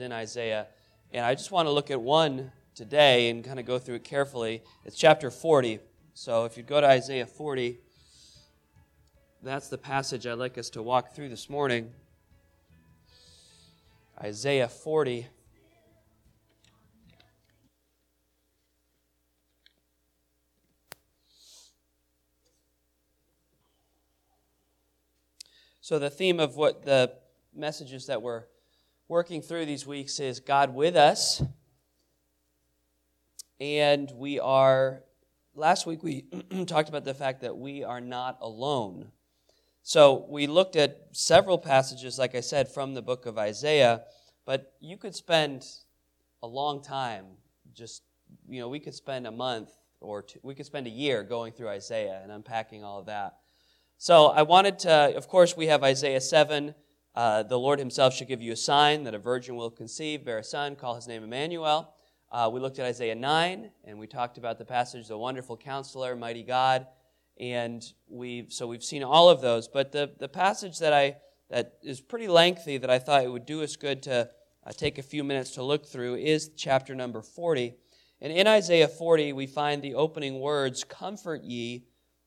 in Isaiah, and I just want to look at one today and kind of go through it carefully. It's chapter 40. So if you go to Isaiah 40, that's the passage I'd like us to walk through this morning. Isaiah 40. So the theme of what the messages that we're working through these weeks is God with us. And last week we talked about the fact that we are not alone. So we looked at several passages, like I said, from the book of Isaiah, but you could spend a long time, we could spend a month or two, we could spend a year going through Isaiah and unpacking all of that. So I wanted to, of course, we have Isaiah 7, the Lord himself shall give you a sign that a virgin will conceive, bear a son, call his name Emmanuel. We looked at Isaiah 9, and we talked about the passage, the wonderful counselor, mighty God, and we've seen all of those. But the passage that is pretty lengthy that I thought it would do us good to take a few minutes to look through is chapter number 40. And in Isaiah 40, we find the opening words, comfort ye,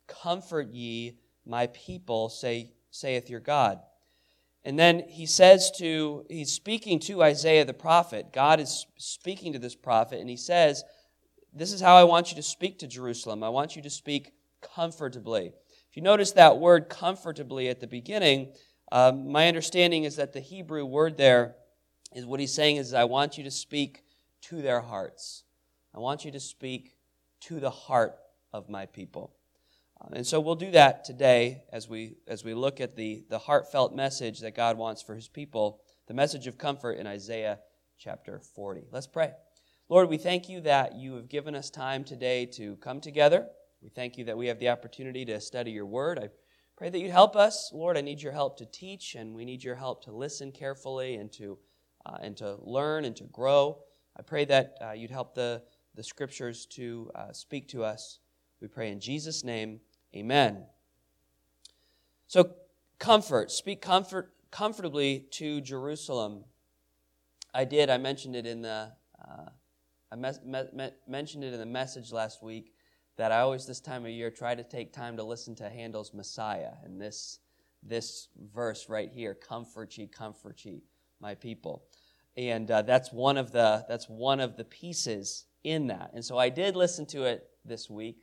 my people, saith your God. And then he's speaking to Isaiah the prophet. God is speaking to this prophet, and he says, this is how I want you to speak to Jerusalem. I want you to speak comfortably. If you notice that word comfortably at the beginning, my understanding is that the Hebrew word there is what he's saying is, I want you to speak to their hearts. I want you to speak to the heart of my people. And so we'll do that today as we look at the heartfelt message that God wants for his people, the message of comfort in Isaiah chapter 40. Let's pray. Lord, we thank you that you have given us time today to come together. We thank you that we have the opportunity to study your word. I pray that you'd help us. Lord, I need your help to teach, and we need your help to listen carefully and to learn and to grow. I pray that you'd help the scriptures to speak to us. We pray in Jesus' name, amen. So, speak comfortably to Jerusalem. I mentioned it in the mentioned it in the message last week that I always this time of year try to take time to listen to Handel's Messiah, and this verse right here, comfort ye, my people, and that's one of the pieces in that. And so I did listen to it this week.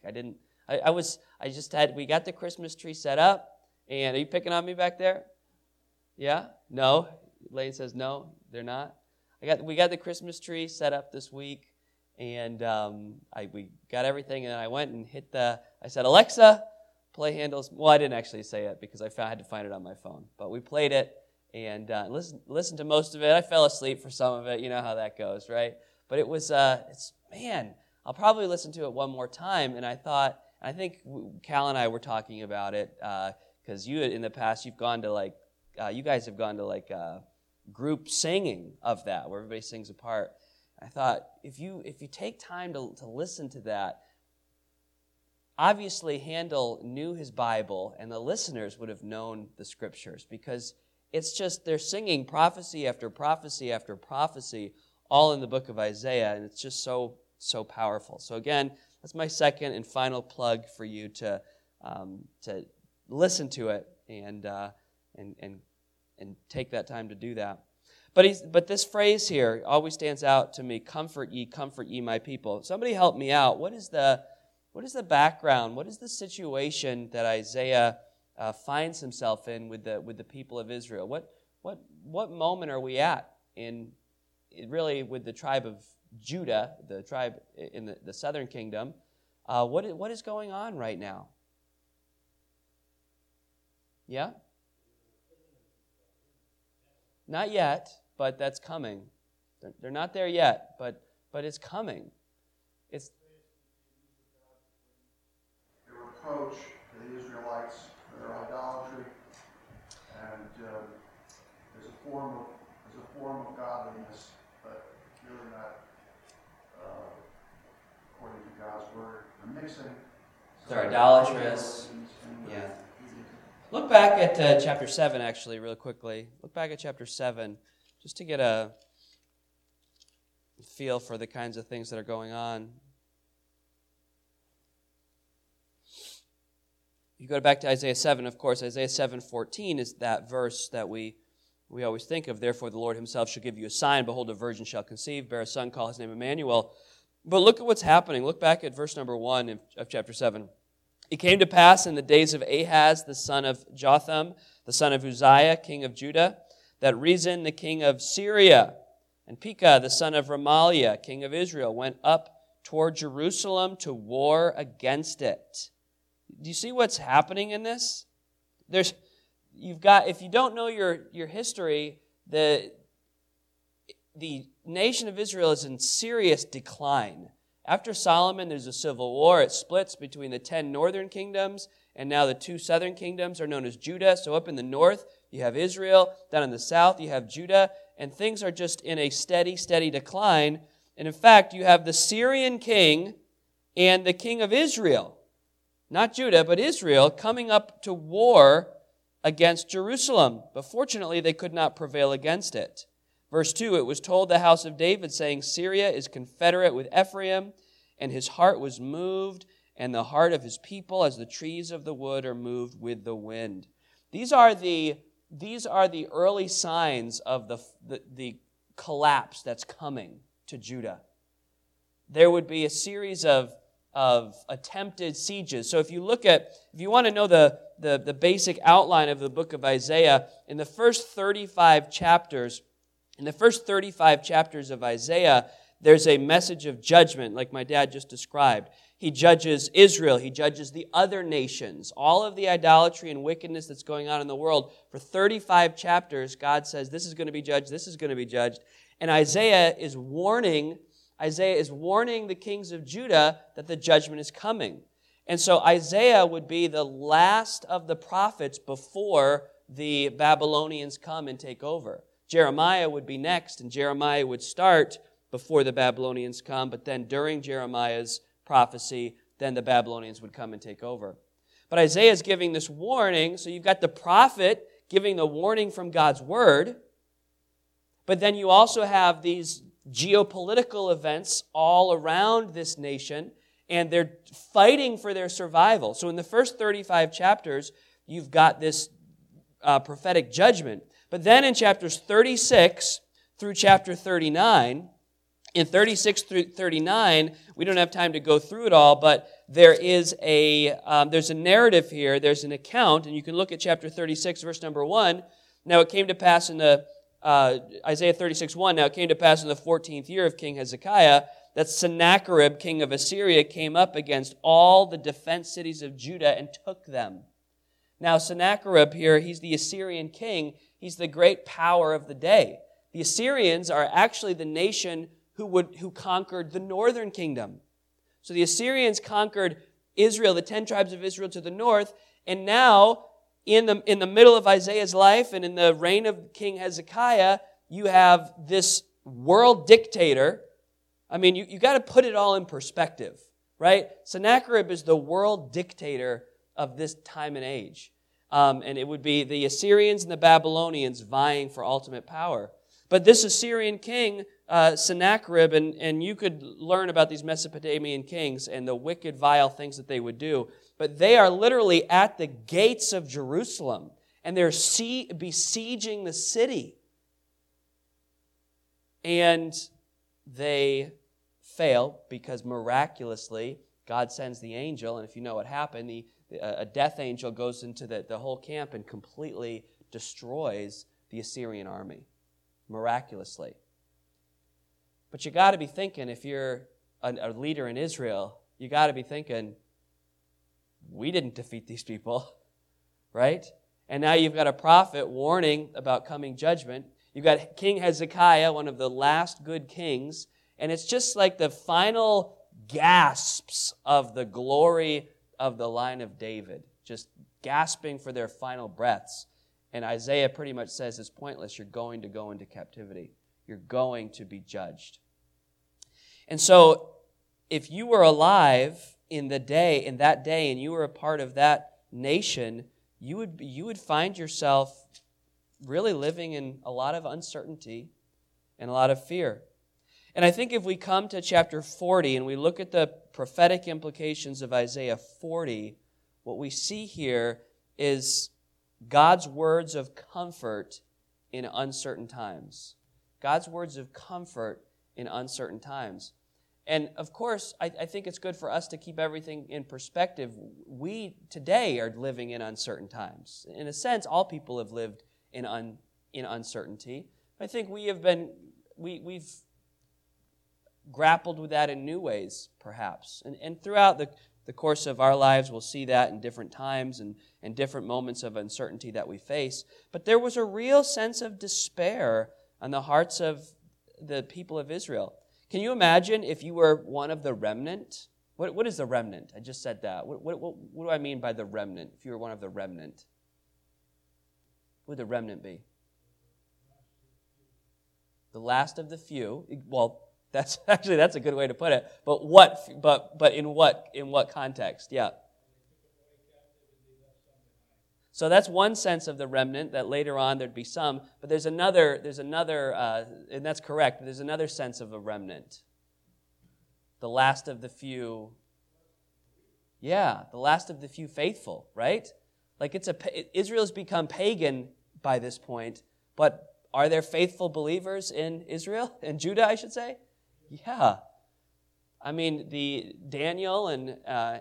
We got the Christmas tree set up, and are you picking on me back there? Yeah? No? Lane says no, they're not. We got the Christmas tree set up this week, and we got everything, and I went and I said, Alexa, play Handel's. Well, I didn't actually say it because I had to find it on my phone, but we played it and listened to most of it. I fell asleep for some of it. You know how that goes, right? But it was, I'll probably listen to it one more time, and I think Cal and I were talking about it because in the past you guys have gone to group singing of that where everybody sings a part. I thought if you take time to listen to that, obviously Handel knew his Bible, and the listeners would have known the scriptures because it's just they're singing prophecy after prophecy after prophecy, all in the book of Isaiah, and it's just so powerful. So again, that's my second and final plug for you to listen to it and take that time to do that. But this phrase here always stands out to me: comfort ye, my people. Somebody help me out. What is the background? What is the situation that Isaiah finds himself in with the people of Israel? What moment are we at really with the tribe of Judah, the tribe in the southern kingdom? What is going on right now? Yeah? Not yet, but that's coming. They're not there yet, but it's coming. It's a reproach to the Israelites for their idolatry, and there's a form of godliness, but really not according to God's word. They're mixing. They're idolatrous. Yeah. Look back at chapter 7, actually, real quickly. Look back at chapter 7, just to get a feel for the kinds of things that are going on. You go back to Isaiah 7, of course, Isaiah 7:14 is that verse that we always think of. Therefore the Lord himself shall give you a sign. Behold, a virgin shall conceive, bear a son, call his name Emmanuel. But look at what's happening. Look back at verse number 1 of chapter 7. It came to pass in the days of Ahaz, the son of Jotham, the son of Uzziah, king of Judah, that Rezin, the king of Syria, and Pekah, the son of Remaliah, king of Israel, went up toward Jerusalem to war against it. Do you see what's happening in this? If you don't know your history, the nation of Israel is in serious decline. After Solomon, there's a civil war. It splits between the 10 northern kingdoms, and now the 2 southern kingdoms are known as Judah. So up in the north, you have Israel. Down in the south, you have Judah. And things are just in a steady, steady decline. And in fact, you have the Syrian king and the king of Israel, not Judah, but Israel, coming up to war against Jerusalem. But fortunately, they could not prevail against it. Verse 2, it was told the house of David, saying, Syria is confederate with Ephraim, and his heart was moved, and the heart of his people as the trees of the wood are moved with the wind. These are the early signs of the collapse that's coming to Judah. There would be a series of attempted sieges. So if you want to know the basic outline of the book of Isaiah, in the first 35 chapters of Isaiah, there's a message of judgment, like my dad just described. He judges Israel. He judges the other nations. All of the idolatry and wickedness that's going on in the world. For 35 chapters, God says, this is going to be judged, this is going to be judged. And Isaiah is warning the kings of Judah that the judgment is coming. And so Isaiah would be the last of the prophets before the Babylonians come and take over. Jeremiah would be next, and Jeremiah would start before the Babylonians come, but then during Jeremiah's prophecy, then the Babylonians would come and take over. But Isaiah is giving this warning, so you've got the prophet giving the warning from God's word, but then you also have these geopolitical events all around this nation, and they're fighting for their survival. So in the first 35 chapters, you've got this prophetic judgment. But then in chapters 36 through chapter 39, in 36 through 39, we don't have time to go through it all, but there's a narrative here, there's an account, and you can look at chapter 36, verse number 1. Now it came to pass in the, Isaiah 36:1, now it came to pass in the 14th year of King Hezekiah that Sennacherib, king of Assyria, came up against all the defense cities of Judah and took them. Now Sennacherib here, he's the Assyrian king. He's the great power of the day. The Assyrians are actually the nation who conquered the northern kingdom. So the Assyrians conquered Israel, the 10 tribes of Israel to the north, and now in the middle of Isaiah's life and in the reign of King Hezekiah, you have this world dictator. I mean, you got to put it all in perspective, right? Sennacherib is the world dictator of this time and age. And it would be the Assyrians and the Babylonians vying for ultimate power. But this Assyrian king, Sennacherib, and you could learn about these Mesopotamian kings and the wicked, vile things that they would do. But they are literally at the gates of Jerusalem, and they're besieging the city. And they fail because miraculously God sends the angel, and if you know what happened, a death angel goes into the whole camp and completely destroys the Assyrian army, miraculously. But you got to be thinking, if you're a leader in Israel, you got to be thinking, we didn't defeat these people, right? And now you've got a prophet warning about coming judgment. You've got King Hezekiah, one of the last good kings, and it's just like the final gasps of the glory of the line of David, just gasping for their final breaths. And Isaiah pretty much says it's pointless. You're going to go into captivity. You're going to be judged. And so if you were alive in that day, and you were a part of that nation, you would find yourself really living in a lot of uncertainty and a lot of fear. And I think if we come to chapter 40 and we look at the prophetic implications of Isaiah 40, what we see here is God's words of comfort in uncertain times. God's words of comfort in uncertain times. And of course, I think it's good for us to keep everything in perspective. We today are living in uncertain times. In a sense, all people have lived in uncertainty. I think we've grappled with that in new ways, perhaps. And throughout the course of our lives, we'll see that in different times and different moments of uncertainty that we face. But there was a real sense of despair on the hearts of the people of Israel. Can you imagine if you were one of the remnant? What is the remnant? I just said that. What do I mean by the remnant? If you were one of the remnant, what would the remnant be? The last of the few. Well, that's a good way to put it. But in what context? Yeah. So that's one sense of the remnant, that later on there'd be some, but there's another, and that's correct, there's another sense of a remnant. The last of the few. Yeah, the last of the few faithful, right? Like Israel's become pagan by this point, but are there faithful believers in Israel? In Judah, I should say? Yeah. I mean, the Daniel and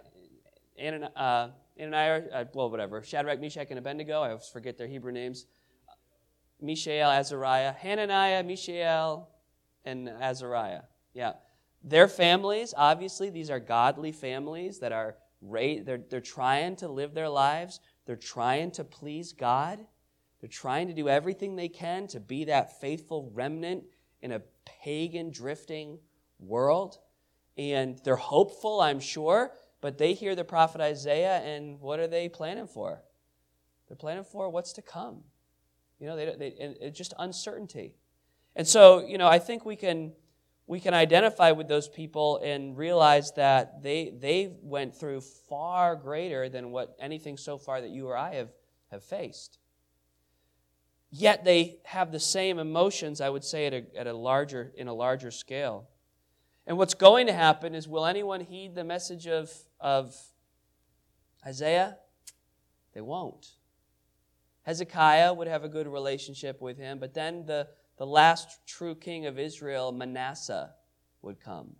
Ananias, Shadrach, Meshach, and Abednego. I always forget their Hebrew names. Mishael, Azariah, Hananiah, Mishael, and Azariah. Yeah. Their families, obviously, these are godly families that are they're trying to live their lives. They're trying to please God. They're trying to do everything they can to be that faithful remnant in a pagan, drifting world. And they're hopeful, I'm sure, but they hear the prophet Isaiah, and what are they planning for? They're planning for what's to come. It's just uncertainty. And so, I think we can identify with those people and realize that they went through far greater than what anything so far that you or I have faced. Yet they have the same emotions, I would say, in a larger scale. And what's going to happen is, will anyone heed the message of Isaiah? They won't. Hezekiah would have a good relationship with him, but then the last true king of Israel, Manasseh, would come.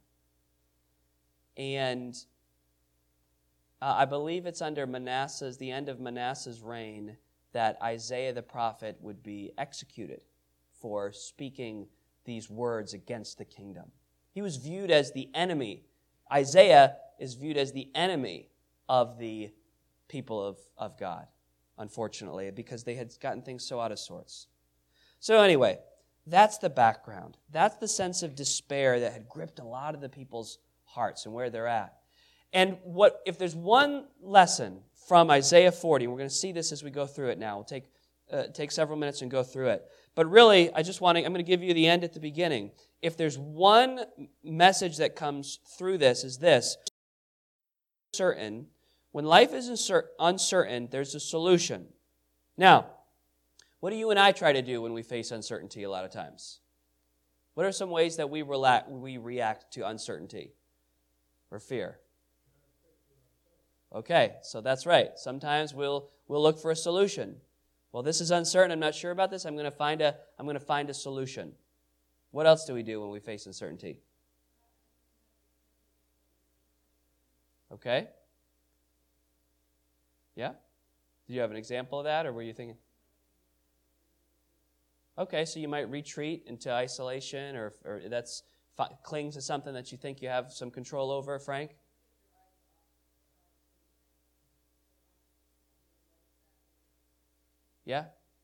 And I believe it's under the end of Manasseh's reign, that Isaiah the prophet would be executed for speaking these words against the kingdom. He was viewed as the enemy. Isaiah is viewed as the enemy of the people of God, unfortunately, because they had gotten things so out of sorts. So anyway, that's the background. That's the sense of despair that had gripped a lot of the people's hearts and where they're at. And if there's one lesson from Isaiah 40, we're going to see this as we go through it now. We'll take several minutes and go through it. But really, I'm going to give you the end at the beginning. If there's one message that comes through this, is this: certain. When life is uncertain, there's a solution. Now, what do you and I try to do when we face uncertainty a lot of times? What are some ways that we react to uncertainty or fear? Okay, so that's right. Sometimes we'll look for a solution. Well, this is uncertain. I'm not sure about this. I'm going to find a solution. What else do we do when we face uncertainty? Okay. Yeah? Did you have an example of that, or were you thinking? Okay, so you might retreat into isolation, or that's cling to something that you think you have some control over, Frank? Yeah?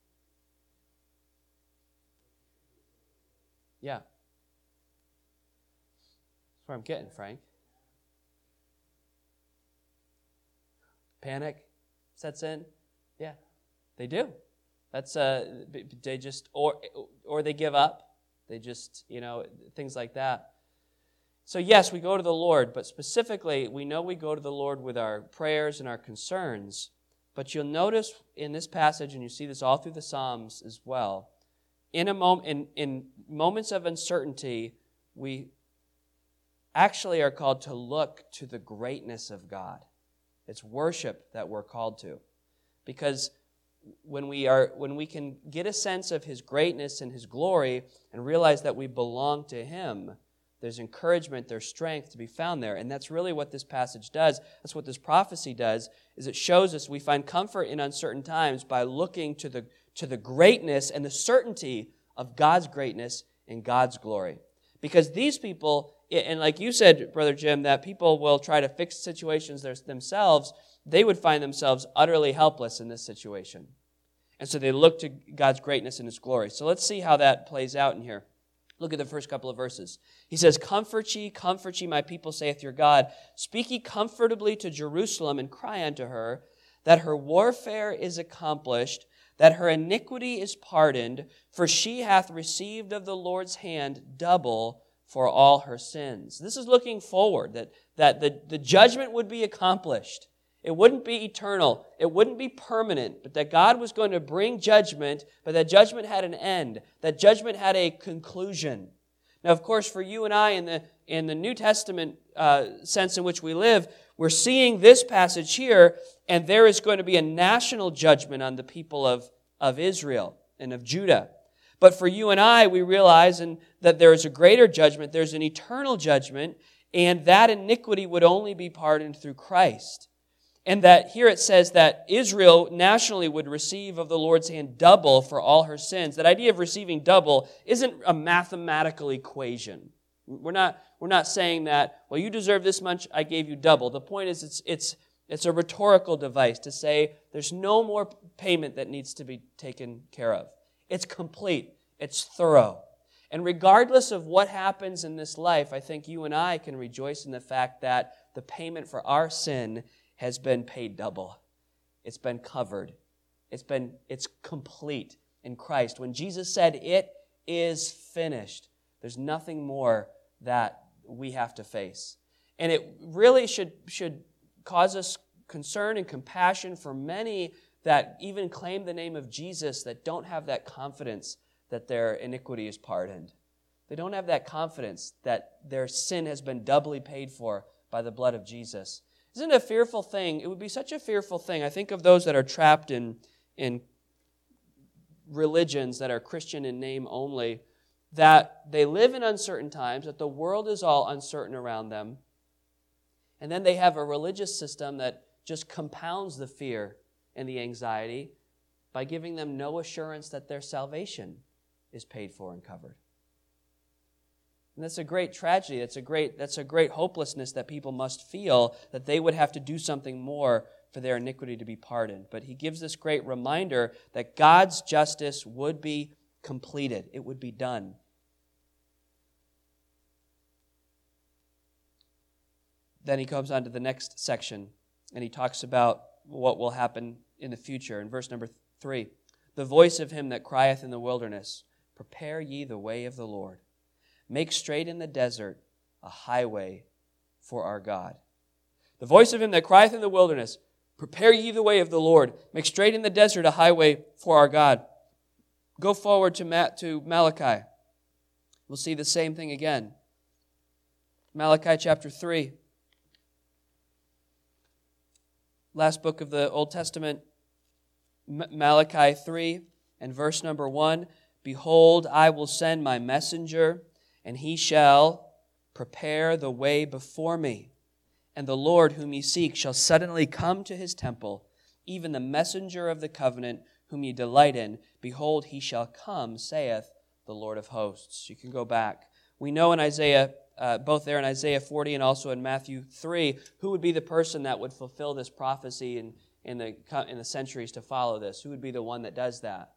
Yeah. That's where I'm getting, Frank. Panic sets in? Yeah, they do. That's they just or they give up. They just, things like that. So yes, we go to the Lord, but specifically, we know we go to the Lord with our prayers and our concerns. But you'll notice in this passage, and you see this all through the Psalms as well, in moments of uncertainty, we actually are called to look to the greatness of God. It's worship that we're called to. Because when we can get a sense of His greatness and His glory and realize that we belong to Him, there's encouragement, there's strength to be found there. And that's really what this passage does. That's what this prophecy does, is it shows us we find comfort in uncertain times by looking to the greatness and the certainty of God's greatness and God's glory. Because these people, and like you said, Brother Jim, that people will try to fix situations themselves, they would find themselves utterly helpless in this situation. And so they look to God's greatness and His glory. So let's see how that plays out in here. Look at the first couple of verses. He says, comfort ye, my people, saith your God. Speak ye comfortably to Jerusalem, and cry unto her, that her warfare is accomplished, that her iniquity is pardoned, for she hath received of the Lord's hand double for all her sins. This is looking forward, that the judgment would be accomplished. It wouldn't be eternal. It wouldn't be permanent, but that God was going to bring judgment, but that judgment had an end. That judgment had a conclusion. Now, of course, for you and I in the New Testament sense in which we live, we're seeing this passage here, and there is going to be a national judgment on the people of Israel and of Judah. But for you and I, we realize that there is a greater judgment. There's an eternal judgment, and that iniquity would only be pardoned through Christ. And that here it says that Israel nationally would receive of the Lord's hand double for all her sins. That idea of receiving double isn't a mathematical equation. We're not saying that, well, you deserve this much, I gave you double. The point is it's a rhetorical device to say there's no more payment that needs to be taken care of. It's complete. It's thorough. And regardless of what happens in this life, I think you and I can rejoice in the fact that the payment for our sin has been paid double. It's been covered. It's complete in Christ. When Jesus said, "It is finished," there's nothing more that we have to face. And it really should cause us concern and compassion for many that even claim the name of Jesus that don't have that confidence that their iniquity is pardoned. They don't have that confidence that their sin has been doubly paid for by the blood of Jesus. Isn't it a fearful thing? It would be such a fearful thing. I think of those that are trapped in religions that are Christian in name only, that they live in uncertain times, that the world is all uncertain around them, and then they have a religious system that just compounds the fear and the anxiety by giving them no assurance that their salvation is paid for and covered. And that's a great tragedy. That's a great hopelessness that people must feel, that they would have to do something more for their iniquity to be pardoned. But he gives this great reminder that God's justice would be completed. It would be done. Then he comes on to the next section, and he talks about what will happen in the future. In verse number 3, the voice of him that crieth in the wilderness, prepare ye the way of the Lord. Make straight in the desert a highway for our God. The voice of him that crieth in the wilderness, prepare ye the way of the Lord. Make straight in the desert a highway for our God. Go forward to Malachi. We'll see the same thing again. Malachi chapter 3. Last book of the Old Testament, Malachi 3 and verse number 1. Behold, I will send my messenger, and he shall prepare the way before me. And the Lord whom ye seek shall suddenly come to his temple, even the messenger of the covenant whom ye delight in. Behold, he shall come, saith the Lord of hosts. You can go back. We know in Isaiah, both there in Isaiah 40 and also in Matthew 3, who would be the person that would fulfill this prophecy in the centuries to follow this? Who would be the one that does that?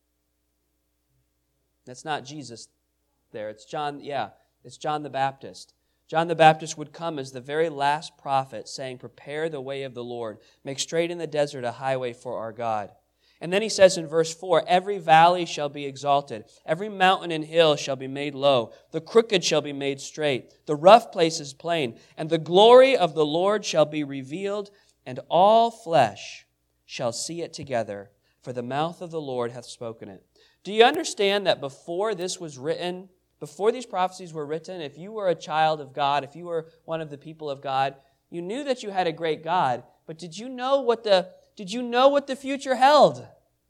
That's not Jesus there. It's John, it's John the Baptist. John the Baptist would come as the very last prophet saying, prepare the way of the Lord. Make straight in the desert a highway for our God. And then he says in verse 4, every valley shall be exalted. Every mountain and hill shall be made low. The crooked shall be made straight. The rough places plain. And the glory of the Lord shall be revealed, and all flesh shall see it together, for the mouth of the Lord hath spoken it. Do you understand that before this was written, Before these prophecies were written, if you were a child of God, if you were one of the people of God, you knew that you had a great God, but did you know what the future held?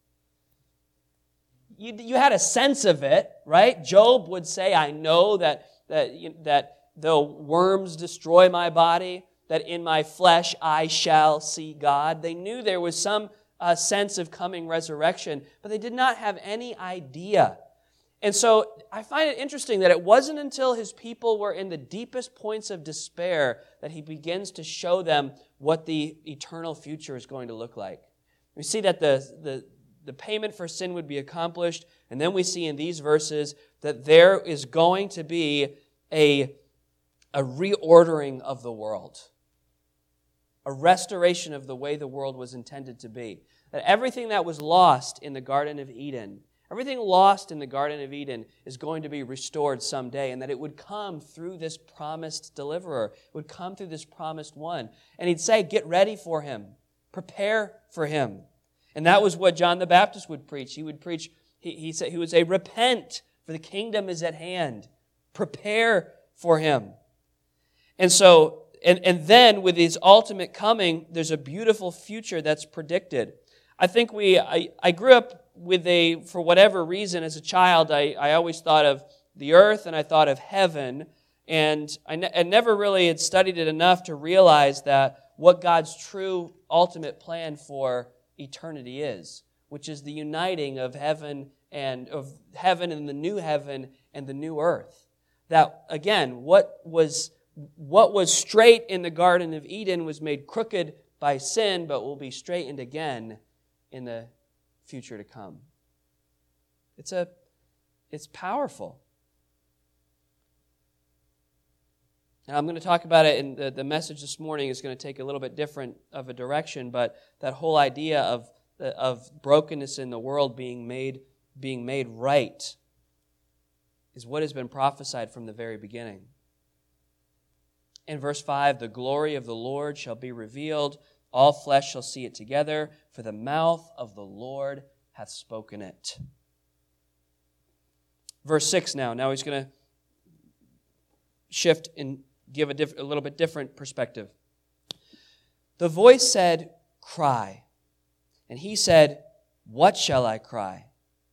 You had a sense of it, right? Job would say, I know that though worms destroy my body, that in my flesh I shall see God. They knew there was some sense of coming resurrection, but they did not have any idea. And so I find it interesting that it wasn't until his people were in the deepest points of despair that he begins to show them what the eternal future is going to look like. We see that the payment for sin would be accomplished, and then we see in these verses that there is going to be a reordering of the world, a restoration of the way the world was intended to be. That everything that was lost in the Garden of Eden, everything lost in the Garden of Eden is going to be restored someday, and that it would come through this promised deliverer. It would come through this promised one. And he'd say, get ready for him. Prepare for him. And that was what John the Baptist would preach. He would preach, he would say, repent, for the kingdom is at hand. Prepare for him. And so, and then with his ultimate coming, there's a beautiful future that's predicted. I think I grew up with for whatever reason, as a child, I always thought of the earth and I thought of heaven, and I never really had studied it enough to realize that what God's true ultimate plan for eternity is, which is the uniting of heaven and the new heaven and the new earth. That again, what was straight in the Garden of Eden was made crooked by sin, but will be straightened again in the future to come. It's powerful. And I'm going to talk about it, and the message this morning is going to take a little bit different of a direction, but that whole idea of brokenness in the world being made right is what has been prophesied from the very beginning. In verse 5, the glory of the Lord shall be revealed. All flesh shall see it together, for the mouth of the Lord hath spoken it. Verse 6 now. Now he's going to shift and give a little bit different perspective. The voice said, cry. And he said, what shall I cry?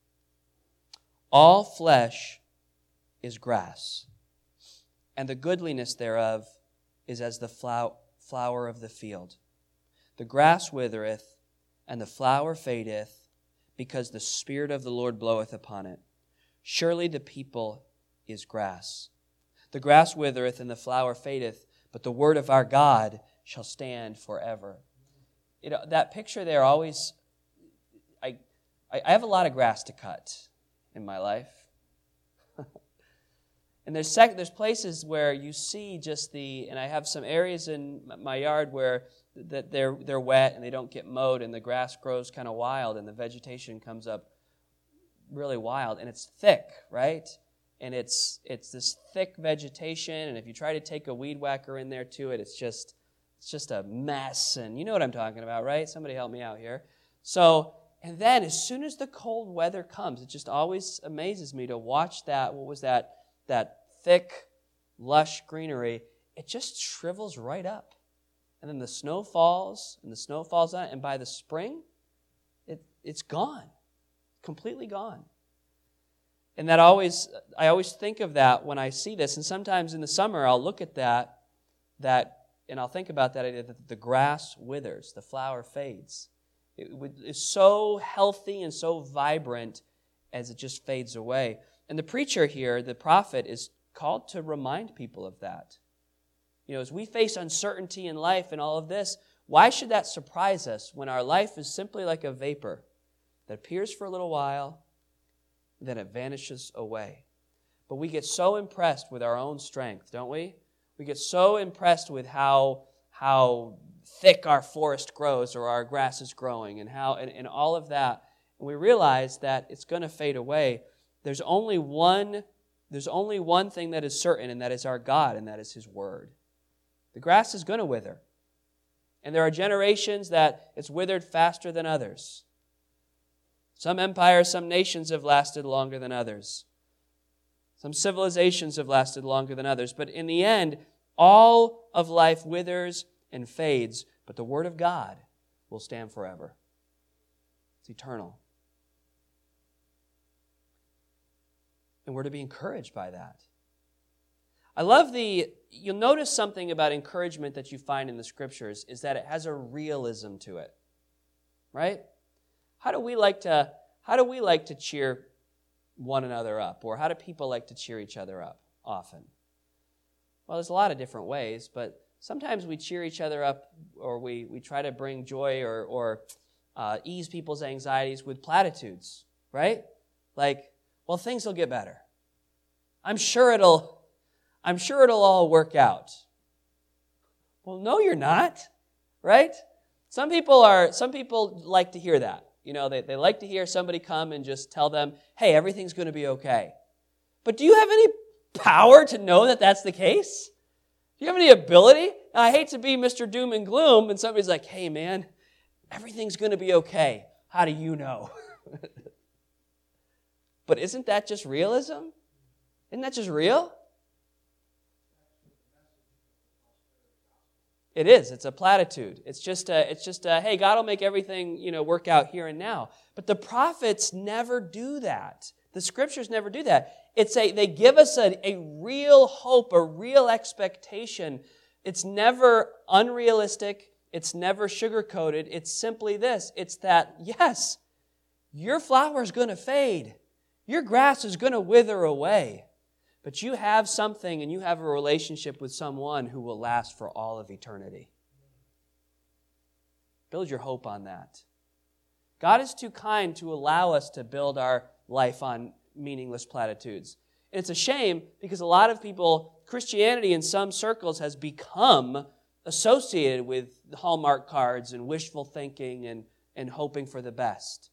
All flesh is grass, and the goodliness thereof is as the flower of the field. The grass withereth, and the flower fadeth, because the Spirit of the Lord bloweth upon it. Surely the people is grass. The grass withereth, and the flower fadeth, but the word of our God shall stand forever. That picture there always, I have a lot of grass to cut in my life. And there's places where you see just and I have some areas in my yard where that they're wet and they don't get mowed, and the grass grows kind of wild and the vegetation comes up really wild, and it's thick, right? And it's this thick vegetation, and if you try to take a weed whacker in there to it, it's just a mess. And you know what I'm talking about, right? Somebody help me out here. So, and then as soon as the cold weather comes, it just always amazes me to watch that thick, lush greenery, it just shrivels right up. And then the snow falls, on it, and by the spring, it's gone. Completely gone. And I always think of that when I see this. And sometimes in the summer, I'll look at that, and I'll think about that idea that the grass withers, the flower fades. It is so healthy and so vibrant as it just fades away. And the preacher here, the prophet, is called to remind people of that. As we face uncertainty in life and all of this, why should that surprise us when our life is simply like a vapor that appears for a little while, then it vanishes away? But we get so impressed with our own strength, don't we? We get so impressed with how thick our forest grows or our grass is growing and all of that. And we realize that it's going to fade away. There's only one thing that is certain, and that is our God, and that is His Word. The grass is going to wither. And there are generations that it's withered faster than others. Some empires, some nations have lasted longer than others. Some civilizations have lasted longer than others, but in the end, all of life withers and fades, but the Word of God will stand forever. It's eternal. And we're to be encouraged by that. I love you'll notice something about encouragement that you find in the Scriptures is that it has a realism to it. Right? How do we like to cheer one another up? Or how do people like to cheer each other up often? Well, there's a lot of different ways, but sometimes we cheer each other up or we try to bring joy or ease people's anxieties with platitudes, right? Like, well, things will get better. I'm sure it'll all work out. Well, no, you're not, right? Some people like to hear that. You know, they like to hear somebody come and just tell them, hey, everything's going to be okay. But do you have any power to know that that's the case? Do you have any ability? Now, I hate to be Mr. Doom and Gloom, and somebody's like, hey, man, everything's going to be okay. How do you know? But isn't that just realism? Isn't that just real? It is. It's a platitude. It's just hey, God will make everything, work out here and now. But the prophets never do that. The Scriptures never do that. They give us a real hope, a real expectation. It's never unrealistic. It's never sugar-coated. It's simply this. It's that, yes, your flower is going to fade. Your grass is going to wither away. But you have something and you have a relationship with someone who will last for all of eternity. Build your hope on that. God is too kind to allow us to build our life on meaningless platitudes. And it's a shame because a lot of people, Christianity in some circles has become associated with Hallmark cards and wishful thinking and hoping for the best.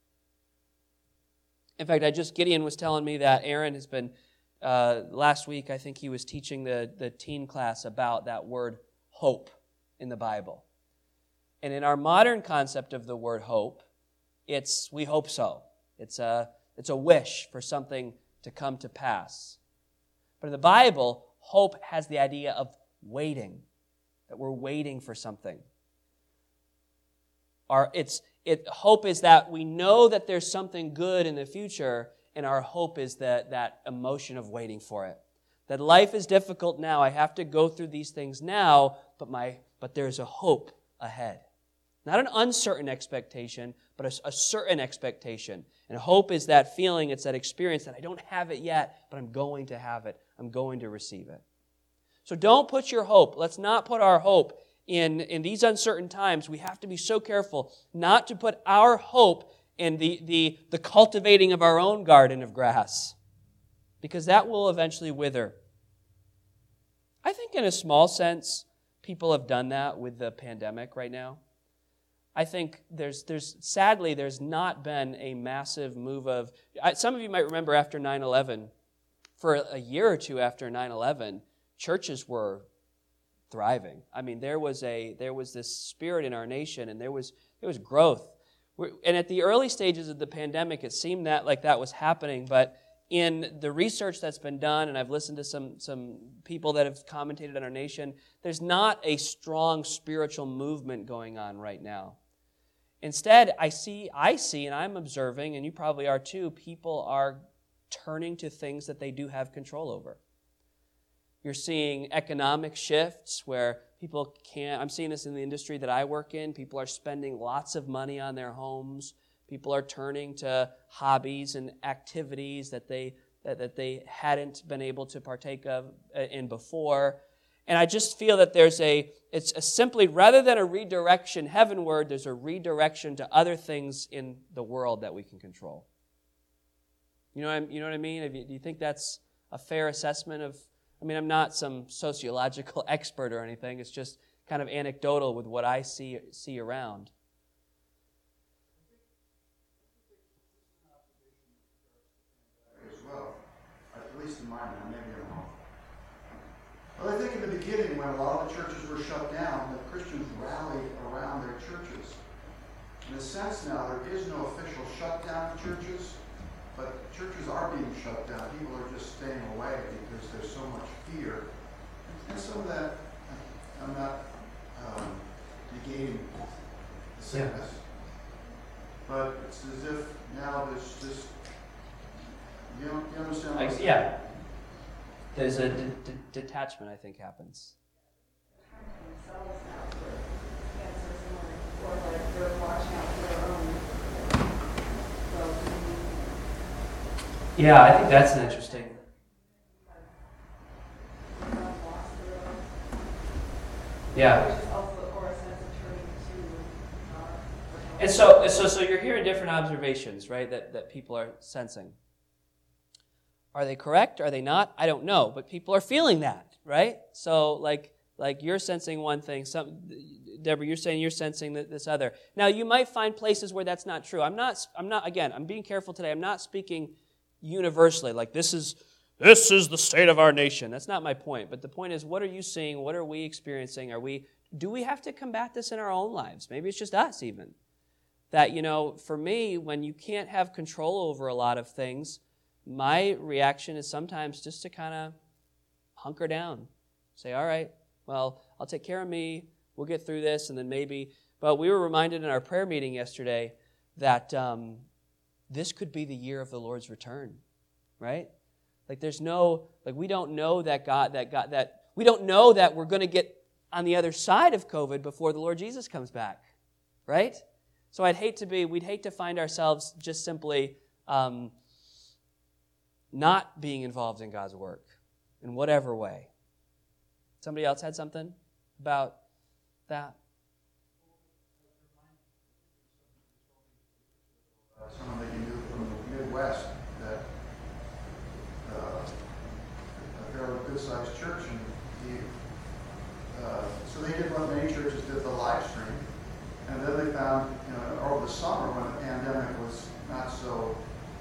In fact, Gideon was telling me that Aaron has been last week, I think he was teaching the teen class about that word hope in the Bible. And in our modern concept of the word hope, it's we hope so. It's a wish for something to come to pass. But in the Bible, hope has the idea of waiting, that we're waiting for something. Hope is that we know that there's something good in the future, and our hope is that emotion of waiting for it. That life is difficult now. I have to go through these things now, but there's a hope ahead. Not an uncertain expectation, but a certain expectation. And hope is that feeling, it's that experience that I don't have it yet, but I'm going to have it. I'm going to receive it. So don't put your hope. Let's not put our hope in these uncertain times. We have to be so careful not to put our hope in the cultivating of our own garden of grass, because that will eventually wither. I think in a small sense, people have done that with the pandemic right now. I think sadly, there's not been a massive move of, some of you might remember after 9/11, for a year or two after 9/11, churches were thriving. I mean, there was this spirit in our nation, and there was growth. And at the early stages of the pandemic, it seemed like that was happening, but in the research that's been done, and I've listened to some people that have commentated on our nation, there's not a strong spiritual movement going on right now. Instead, I see, and I'm observing, and you probably are too, people are turning to things that they do have control over. You're seeing economic shifts where people I'm seeing this in the industry that I work in, people are spending lots of money on their homes. People are turning to hobbies and activities that they hadn't been able to partake of in before. And I just feel that it's simply, rather than a redirection heavenward, there's a redirection to other things in the world that we can control. You know what I mean? Do you think that's a fair assessment of? I mean, I'm not some sociological expert or anything. It's just kind of anecdotal with what I see around. As well, at least in my mind, maybe I'm wrong. Well, I think in the beginning, when a lot of the churches were shut down, the Christians rallied around their churches. In a sense now, there is no official shutdown of churches, But churches are being shut down. People are just staying away because there's so much fear. And some of that, I'm not negating the sickness. But it's as if now there's just, you understand what I'm saying? Yeah. There's a detachment, I think, happens. Or like they're watching out for their own. Yeah, I think that's an interesting. Yeah. And so you're hearing different observations, right, that people are sensing. Are they correct? Are they not? I don't know, but people are feeling that, right? So like you're sensing one thing, Deborah, you're saying you're sensing this other. Now, you might find places where that's not true. I'm being careful today. I'm not speaking universally, like this is the state of our nation. That's not my point. But the point is, what are you seeing? What are we experiencing? Do we have to combat this in our own lives? Maybe it's just us even. That, for me, when you can't have control over a lot of things, my reaction is sometimes just to kind of hunker down. Say, all right, well, I'll take care of me. We'll get through this, and then maybe. But we were reminded in our prayer meeting yesterday that this could be the year of the Lord's return, right? Like we don't know that we don't know that we're going to get on the other side of COVID before the Lord Jesus comes back, right? So we'd hate to find ourselves just simply not being involved in God's work in whatever way. Somebody else had something about that? Someone that you knew from the Midwest that a fairly good-sized church, and so they did what many churches did, the live stream, and then they found, over the summer when the pandemic was not so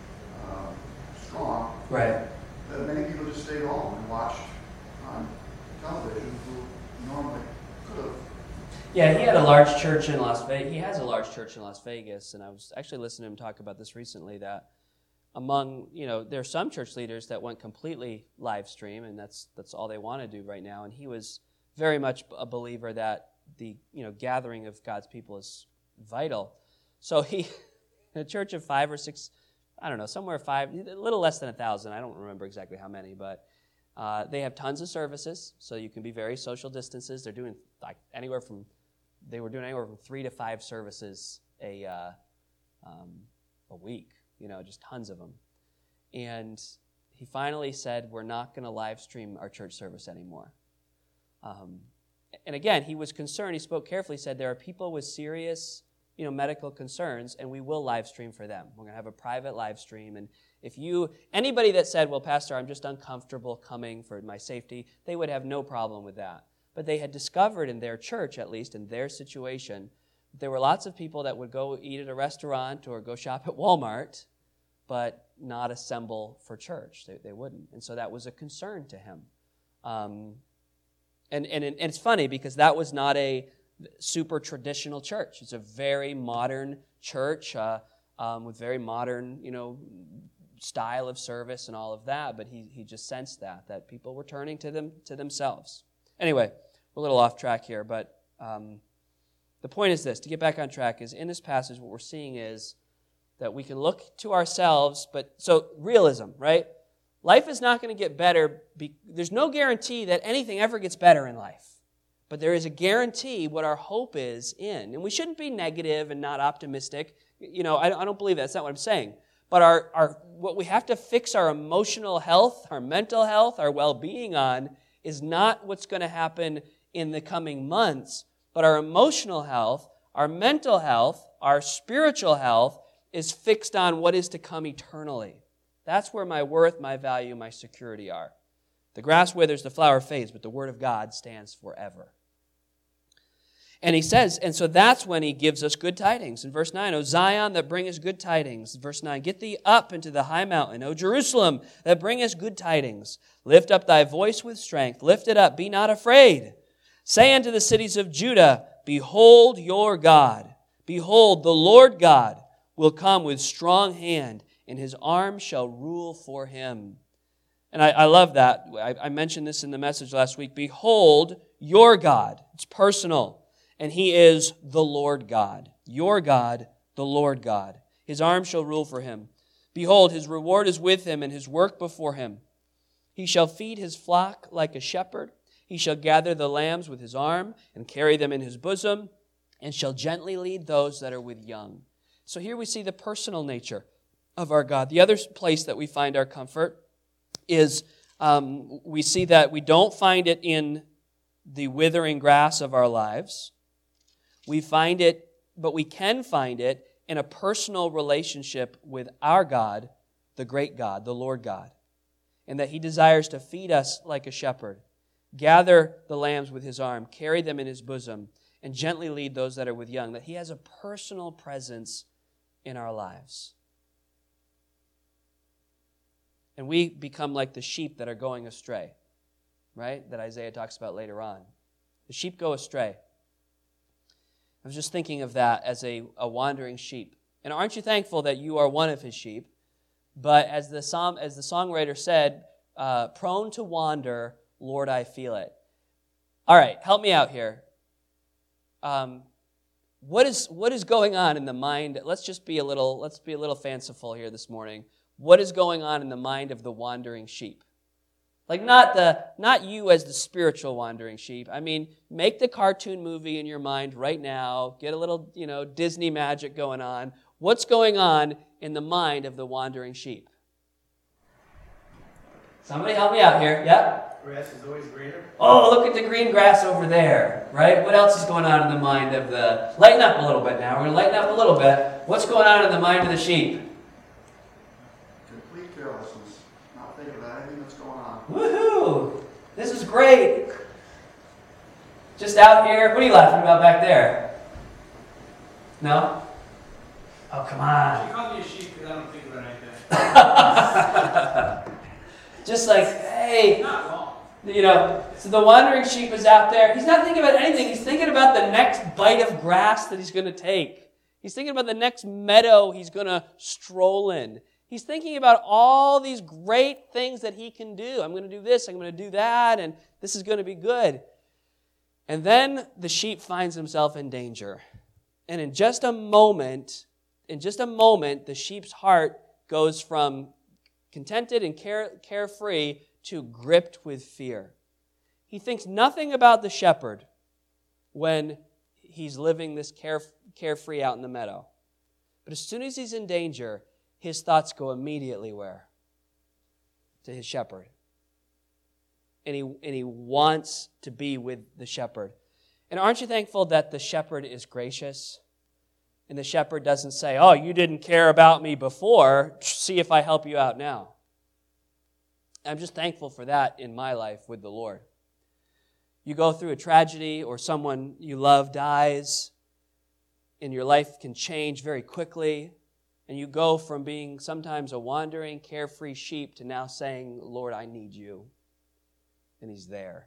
strong, Right. that many people just stayed home and watched on television who normally could have. Yeah, he had a large church in Las Vegas. He has a large church in Las Vegas, and I was actually listening to him talk about this recently, that among, there are some church leaders that went completely live stream, and that's all they want to do right now, and he was very much a believer that the gathering of God's people is vital. So he, in a church of 5 or 6, I don't know, somewhere 5, a little less than 1,000, I don't remember exactly how many, but they have tons of services, so you can be very social distances. They're doing they were doing anywhere from 3 to 5 services a week, just tons of them. And he finally said, we're not going to live stream our church service anymore. And again, he was concerned. He spoke carefully. He said, there are people with serious medical concerns, and we will live stream for them. We're going to have a private live stream. And anybody that said, well, Pastor, I'm just uncomfortable coming for my safety, they would have no problem with that. But they had discovered in their church, at least in their situation, there were lots of people that would go eat at a restaurant or go shop at Walmart, but not assemble for church. They wouldn't. And so that was a concern to him. And it's funny because that was not a super traditional church. It's a very modern church with very modern, style of service and all of that. But he just sensed that people were turning to themselves. Anyway, we're a little off track here, but the point is this: to get back on track, is in this passage what we're seeing is that we can look to ourselves. So realism, right? Life is not going to get better. There's no guarantee that anything ever gets better in life. But there is a guarantee what our hope is in. And we shouldn't be negative and not optimistic. I don't believe that. That's not what I'm saying. But what we have to fix our emotional health, our mental health, our well-being on is not what's going to happen in the coming months, but our emotional health, our mental health, our spiritual health is fixed on what is to come eternally. That's where my worth, my value, my security are. The grass withers, the flower fades, but the word of God stands forever. And he says, and so that's when he gives us good tidings. In verse 9, O Zion, that bringest good tidings. Verse 9, get thee up into the high mountain. O Jerusalem, that bringest good tidings. Lift up thy voice with strength. Lift it up, be not afraid. Say unto the cities of Judah, behold your God. Behold, the Lord God will come with strong hand, and his arm shall rule for him. And I love that. I mentioned this in the message last week. Behold, your God. It's personal. And he is the Lord God. Your God, the Lord God. His arm shall rule for him. Behold, his reward is with him, and his work before him. He shall feed his flock like a shepherd. He shall gather the lambs with his arm, and carry them in his bosom, and shall gently lead those that are with young. So here we see the personal nature of our God. The other place that we find our comfort is we see that we don't find it in the withering grass of our lives. We find it, but we can find it in a personal relationship with our God, the great God, the Lord God, and that he desires to feed us like a shepherd, gather the lambs with his arm, carry them in his bosom, and gently lead those that are with young, that he has a personal presence in our lives. And we become like the sheep that are going astray, right? That Isaiah talks about later on. The sheep go astray. I was just thinking of that as a wandering sheep. And aren't you thankful that you are one of his sheep? But as the songwriter said, prone to wander, Lord, I feel it. All right, help me out here. What is going on in the mind? Let's be a little fanciful here this morning. What is going on in the mind of the wandering sheep? Like not you as the spiritual wandering sheep. I mean, make the cartoon movie in your mind right now. Get a little, Disney magic going on. What's going on in the mind of the wandering sheep? Somebody help me out here. Yep. Grass is always greener. Oh, look at the green grass over there, right? What else is going on in the mind of the... Lighten up a little bit now. We're going to lighten up a little bit. What's going on in the mind of the sheep? Complete carelessness. Not thinking about anything that's going on. Woohoo! This is great. Just out here. What are you laughing about back there? No? Oh, come on. You call me a sheep because I don't think about anything. Just like, hey... Not wrong. So the wandering sheep is out there. He's not thinking about anything. He's thinking about the next bite of grass that he's going to take. He's thinking about the next meadow he's going to stroll in. He's thinking about all these great things that he can do. I'm going to do this, I'm going to do that, and this is going to be good. And then the sheep finds himself in danger. And in just a moment, the sheep's heart goes from contented and carefree to gripped with fear. He thinks nothing about the shepherd when he's living this carefree out in the meadow. But as soon as he's in danger, his thoughts go immediately where? To his shepherd. And he wants to be with the shepherd. And aren't you thankful that the shepherd is gracious? And the shepherd doesn't say, oh, you didn't care about me before, see if I help you out now. I'm just thankful for that in my life with the Lord. You go through a tragedy or someone you love dies, and your life can change very quickly, and you go from being sometimes a wandering, carefree sheep to now saying, Lord, I need you. And he's there.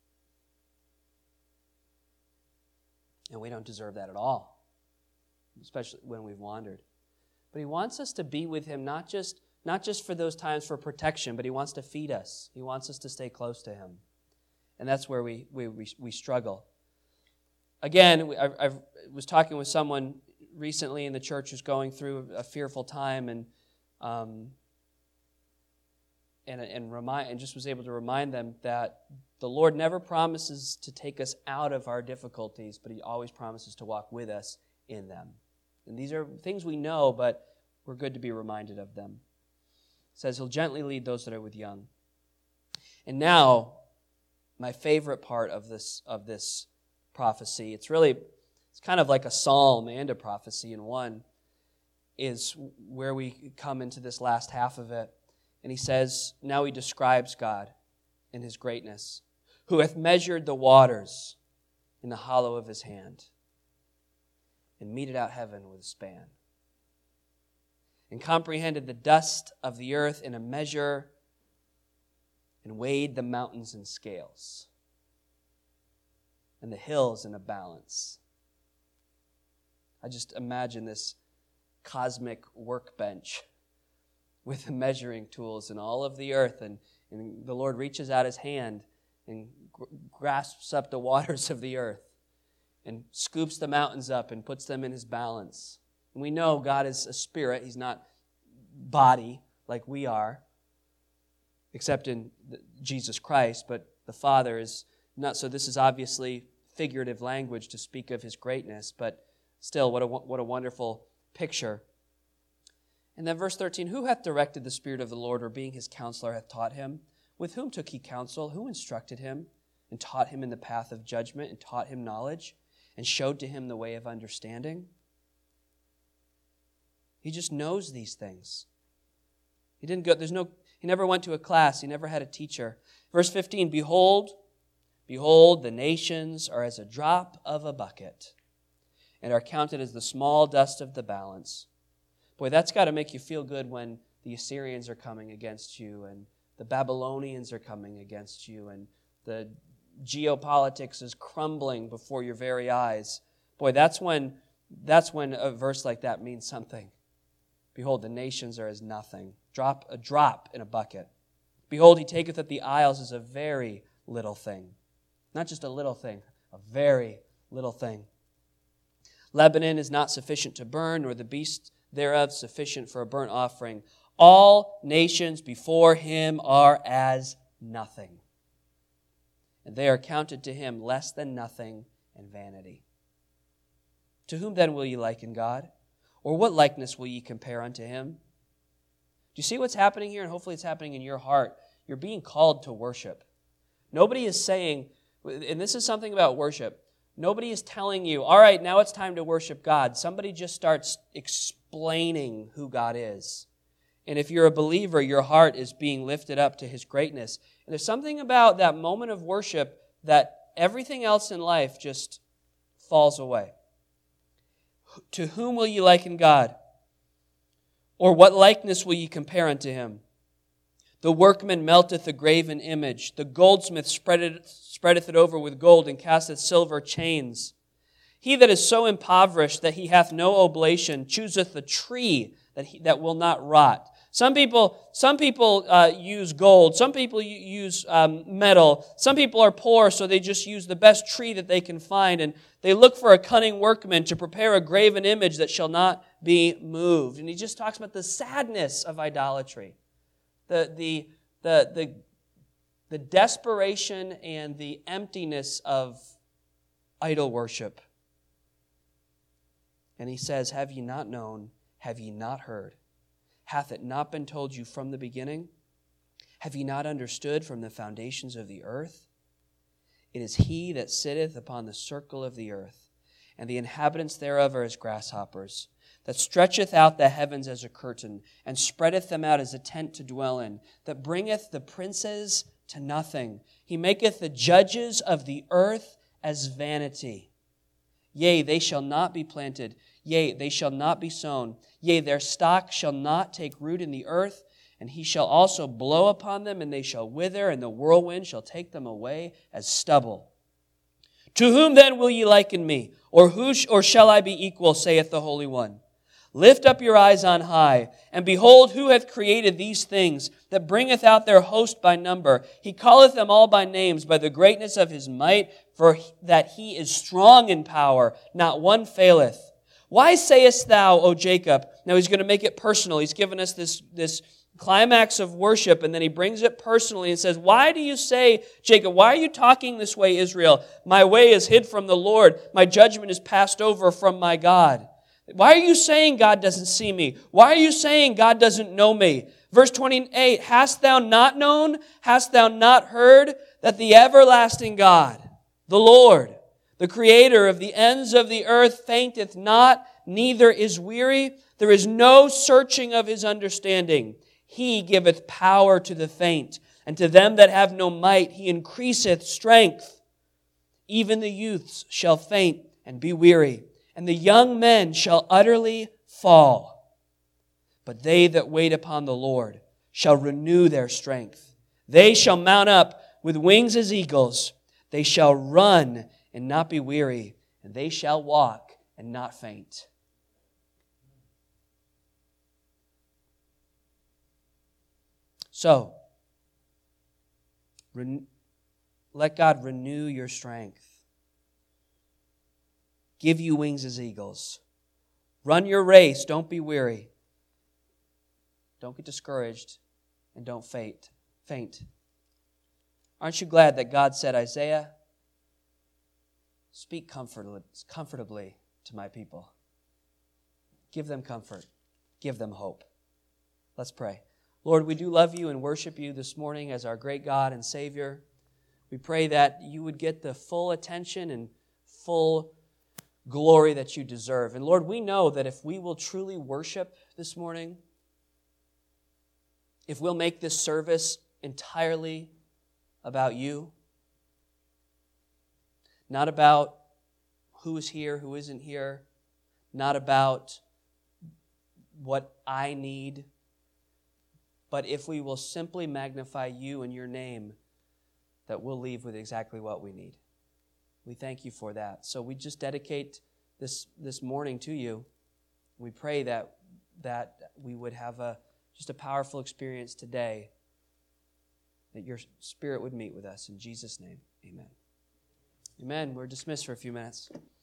And we don't deserve that at all, especially when we've wandered. But he wants us to be with him, not just for those times for protection, but he wants to feed us. He wants us to stay close to him. And that's where we struggle. Again, I was talking with someone recently in the church who's going through a fearful time and just was able to remind them that the Lord never promises to take us out of our difficulties, but he always promises to walk with us in them. And these are things we know, but we're good to be reminded of them. It says he'll gently lead those that are with young. And now, my favorite part of this prophecy, it's kind of like a psalm and a prophecy in one, is where we come into this last half of it. And he says, now he describes God in his greatness, who hath measured the waters in the hollow of his hand, and meted out heaven with a span, and comprehended the dust of the earth in a measure, and weighed the mountains in scales, and the hills in a balance. I just imagine this cosmic workbench with the measuring tools in all of the earth. And the Lord reaches out his hand and grasps up the waters of the earth and scoops the mountains up and puts them in his balance. And we know God is a spirit. He's not body like we are, except in Jesus Christ, but the Father is not. So this is obviously figurative language to speak of his greatness, but still, what a wonderful picture. And then verse 13, who hath directed the Spirit of the Lord, or being his counselor hath taught him? With whom took he counsel? Who instructed him, and taught him in the path of judgment, and taught him knowledge, and showed to him the way of understanding? He just knows these things. He never went to a class. He never had a teacher. Verse 15, behold, the nations are as a drop of a bucket, and are counted as the small dust of the balance. Boy, that's got to make you feel good when the Assyrians are coming against you, and the Babylonians are coming against you, and the geopolitics is crumbling before your very eyes. Boy, that's when a verse like that means something. Behold, the nations are as nothing. A drop in a bucket. Behold, he taketh up the isles as a very little thing. Not just a little thing, a very little thing. Lebanon is not sufficient to burn, nor the beast thereof sufficient for a burnt offering. All nations before him are as nothing, and they are counted to him less than nothing and vanity. To whom then will ye liken God? Or what likeness will ye compare unto him? Do you see what's happening here? And hopefully it's happening in your heart. You're being called to worship. Nobody is saying, and this is something about worship, nobody is telling you, all right, now it's time to worship God. Somebody just starts explaining who God is. And if you're a believer, your heart is being lifted up to his greatness. And there's something about that moment of worship that everything else in life just falls away. To whom will ye liken God? Or what likeness will ye compare unto him? The workman melteth a graven image. The goldsmith spreadeth it over with gold, and casteth silver chains. He that is so impoverished that he hath no oblation chooseth a tree that will not rot. Some people use gold. Some people use metal. Some people are poor, so they just use the best tree that they can find, and they look for a cunning workman to prepare a graven image that shall not be moved. And he just talks about the sadness of idolatry, the desperation and the emptiness of idol worship. And he says, have ye not known? Have ye not heard? Hath it not been told you from the beginning? Have ye not understood from the foundations of the earth? It is he that sitteth upon the circle of the earth, and the inhabitants thereof are as grasshoppers, that stretcheth out the heavens as a curtain, and spreadeth them out as a tent to dwell in, that bringeth the princes to nothing. He maketh the judges of the earth as vanity. Yea, they shall not be planted. Yea, they shall not be sown. Yea, their stock shall not take root in the earth. And he shall also blow upon them, and they shall wither, and the whirlwind shall take them away as stubble. To whom then will ye liken me? Or shall I be equal, saith the Holy One? Lift up your eyes on high, and behold, who hath created these things, that bringeth out their host by number? He calleth them all by names, by the greatness of his might, for that he is strong in power, not one faileth. Why sayest thou, O Jacob? Now he's going to make it personal. He's given us this climax of worship, and then he brings it personally and says, why do you say, Jacob, why are you talking this way, Israel? My way is hid from the Lord. My judgment is passed over from my God. Why are you saying God doesn't see me? Why are you saying God doesn't know me? Verse 28, hast thou not known? Hast thou not heard that the everlasting God, the Lord, the creator of the ends of the earth, fainteth not, neither is weary? There is no searching of his understanding. He giveth power to the faint, and to them that have no might he increaseth strength. Even the youths shall faint and be weary, and the young men shall utterly fall. But they that wait upon the Lord shall renew their strength. They shall mount up with wings as eagles. They shall run and not be weary, and they shall walk and not faint. So, let God renew your strength. Give you wings as eagles. Run your race. Don't be weary. Don't get discouraged. And don't faint. Aren't you glad that God said, Isaiah, speak comfortably to my people. Give them comfort. Give them hope. Let's pray. Lord, we do love you and worship you this morning as our great God and Savior. We pray that you would get the full attention and full glory that you deserve. And Lord, we know that if we will truly worship this morning, if we'll make this service entirely about you, not about who is here, who isn't here, not about what I need, but if we will simply magnify you and your name, that we'll leave with exactly what we need. We thank you for that. So we just dedicate this morning to you. We pray that we would have just a powerful experience today, that your Spirit would meet with us. In Jesus' name, amen. Amen. We're dismissed for a few minutes.